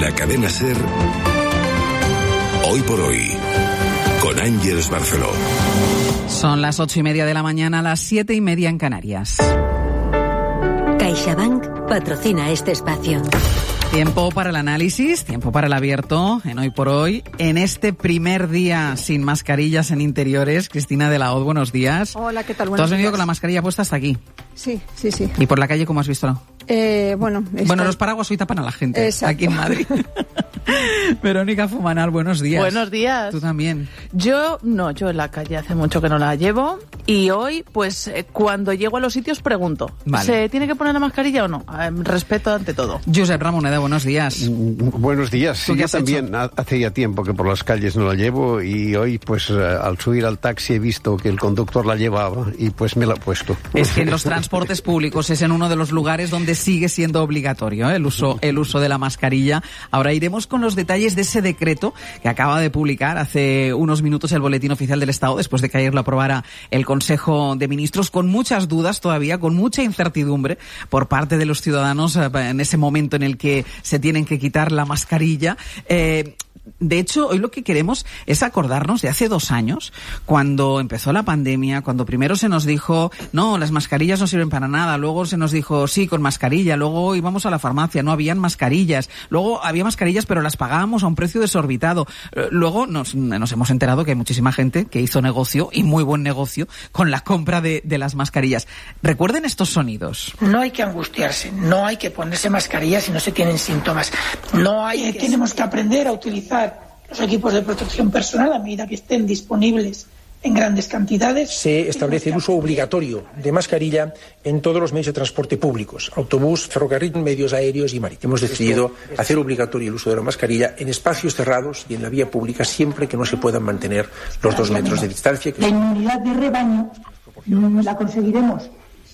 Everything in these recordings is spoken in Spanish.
la cadena SER, Hoy por Hoy, con Ángeles Barceló. Son las 8:30 de la mañana, las 7:30 en Canarias. CaixaBank patrocina este espacio. Tiempo para el análisis, tiempo para el abierto en Hoy por Hoy. En este primer día sin mascarillas en interiores, Cristina de la Hoz, buenos días. Hola, ¿qué tal? Tú has venido con la mascarilla puesta hasta aquí. Sí. ¿Y por la calle cómo has visto? Bueno, los paraguas hoy tapan a la gente. Exacto. Aquí en Madrid. Verónica Fumanal, buenos días. Buenos días. ¿Tú también? Yo en la calle hace mucho que no la llevo y hoy, pues, cuando llego a los sitios pregunto, vale. ¿Se tiene que poner la mascarilla o no? Respeto ante todo. Josep Ramoneda, buenos días. Buenos días. Sí, yo también hace ya tiempo que por las calles no la llevo y hoy, pues, al subir al taxi he visto que el conductor la llevaba y pues me la he puesto. Es que en los transportes públicos es en uno de los lugares donde sigue siendo obligatorio el uso de la mascarilla. Ahora iremos con los detalles de ese decreto que acaba de publicar hace unos minutos el Boletín Oficial del Estado, después de que ayer lo aprobara el Consejo de Ministros, con muchas dudas todavía, con mucha incertidumbre por parte de los ciudadanos en ese momento en el que se tienen que quitar la mascarilla. De hecho, hoy lo que queremos es acordarnos de hace 2 años, cuando empezó la pandemia, cuando primero se nos dijo, no, las mascarillas no sirven para nada, luego se nos dijo, sí, con mascarilla, luego íbamos a la farmacia, no habían mascarillas, luego había mascarillas pero las pagábamos a un precio desorbitado, luego nos hemos enterado que hay muchísima gente que hizo negocio, y muy buen negocio, con la compra de las mascarillas. Recuerden estos sonidos. No hay que angustiarse, no hay que ponerse mascarillas si no se tienen síntomas, tenemos que aprender a utilizar los equipos de protección personal a medida que estén disponibles en grandes cantidades. Se establece el uso obligatorio de mascarilla en todos los medios de transporte públicos, autobús, ferrocarril, medios aéreos y marítimos. Hemos decidido hacer obligatorio el uso de la mascarilla en espacios cerrados y en la vía pública siempre que no se puedan mantener los 2 metros de distancia. La inmunidad de rebaño la conseguiremos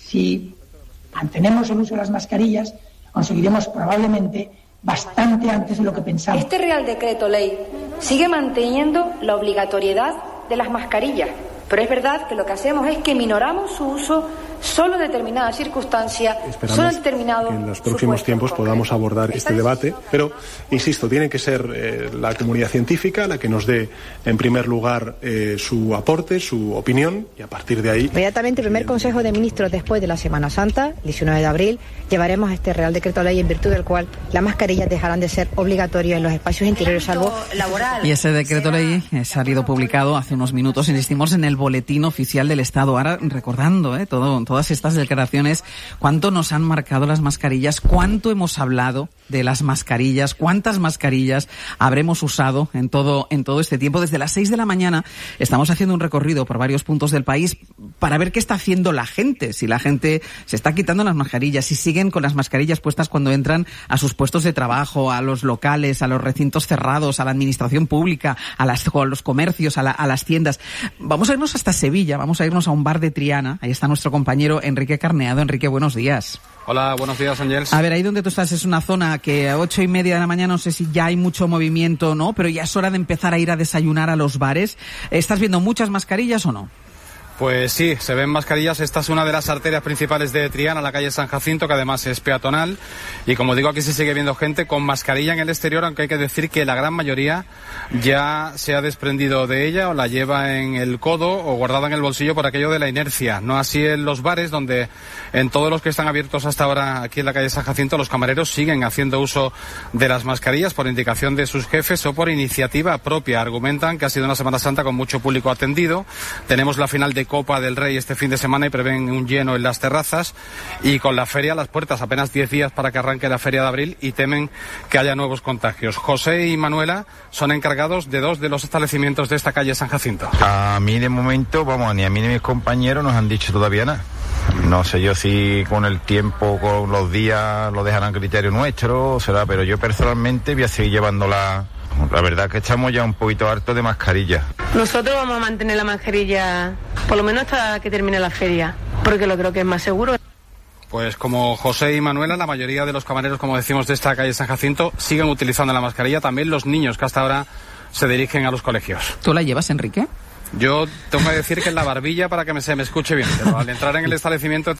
si mantenemos el uso de las mascarillas, conseguiremos probablemente bastante antes de lo que pensamos. Este Real Decreto Ley sigue manteniendo la obligatoriedad de las mascarillas, pero es verdad que lo que hacemos es que minoramos su uso solo en determinadas circunstancias, solo en determinados. Que en los próximos tiempos podamos abordar este debate, pero, insisto, tiene que ser la comunidad científica la que nos dé, en primer lugar, su aporte, su opinión, y a partir de ahí... Inmediatamente, el primer Consejo de Ministros después de la Semana Santa, el 19 de abril, llevaremos este Real Decreto Ley en virtud del cual las mascarillas dejarán de ser obligatorias en los espacios interiores, salvo laboral. Y ese Decreto Ley ha salido publicado hace unos minutos, insistimos, en el Boletín Oficial del Estado. Ahora, recordando todas estas declaraciones, cuánto nos han marcado las mascarillas, cuánto hemos hablado de las mascarillas, cuántas mascarillas habremos usado en todo este tiempo. Desde las 6 de la mañana estamos haciendo un recorrido por varios puntos del país para ver qué está haciendo la gente, si la gente se está quitando las mascarillas, si siguen con las mascarillas puestas cuando entran a sus puestos de trabajo, a los locales, a los recintos cerrados, a la administración pública, a los comercios, a las tiendas. Vamos a irnos hasta Sevilla, vamos a irnos a un bar de Triana. Ahí está nuestro compañero Enrique Carneado. Enrique, buenos días. Hola, buenos días, Ángeles. A ver, ahí donde tú estás es una zona que a 8:30 de la mañana no sé si ya hay mucho movimiento o no, pero ya es hora de empezar a ir a desayunar a los bares. ¿Estás viendo muchas mascarillas o no? Pues sí, se ven mascarillas. Esta es una de las arterias principales de Triana, la calle San Jacinto, que además es peatonal. Y como digo, aquí se sigue viendo gente con mascarilla en el exterior, aunque hay que decir que la gran mayoría ya se ha desprendido de ella o la lleva en el codo o guardada en el bolsillo por aquello de la inercia. No así en los bares, donde en todos los que están abiertos hasta ahora aquí en la calle San Jacinto, los camareros siguen haciendo uso de las mascarillas por indicación de sus jefes o por iniciativa propia. Argumentan que ha sido una Semana Santa con mucho público atendido. Tenemos la final de Copa del Rey este fin de semana y prevén un lleno en las terrazas, y con la feria a las puertas, apenas 10 días para que arranque la feria de abril, y temen que haya nuevos contagios. José y Manuela son encargados de 2 de los establecimientos de esta calle San Jacinto. A mí de momento, ni a mí ni a mis compañeros nos han dicho todavía nada. No sé yo si con el tiempo, con los días, lo dejarán a criterio nuestro, será, pero yo personalmente voy a seguir llevándola. La verdad es que estamos ya un poquito hartos de mascarilla. Nosotros vamos a mantener la mascarilla por lo menos hasta que termine la feria, porque lo creo que es más seguro. Pues como José y Manuela, la mayoría de los camareros, como decimos, de esta calle San Jacinto siguen utilizando la mascarilla. También los niños que hasta ahora se dirigen a los colegios. ¿Tú la llevas, Enrique? Yo tengo que decir que en la barbilla para que se me escuche bien, pero al entrar en el establecimiento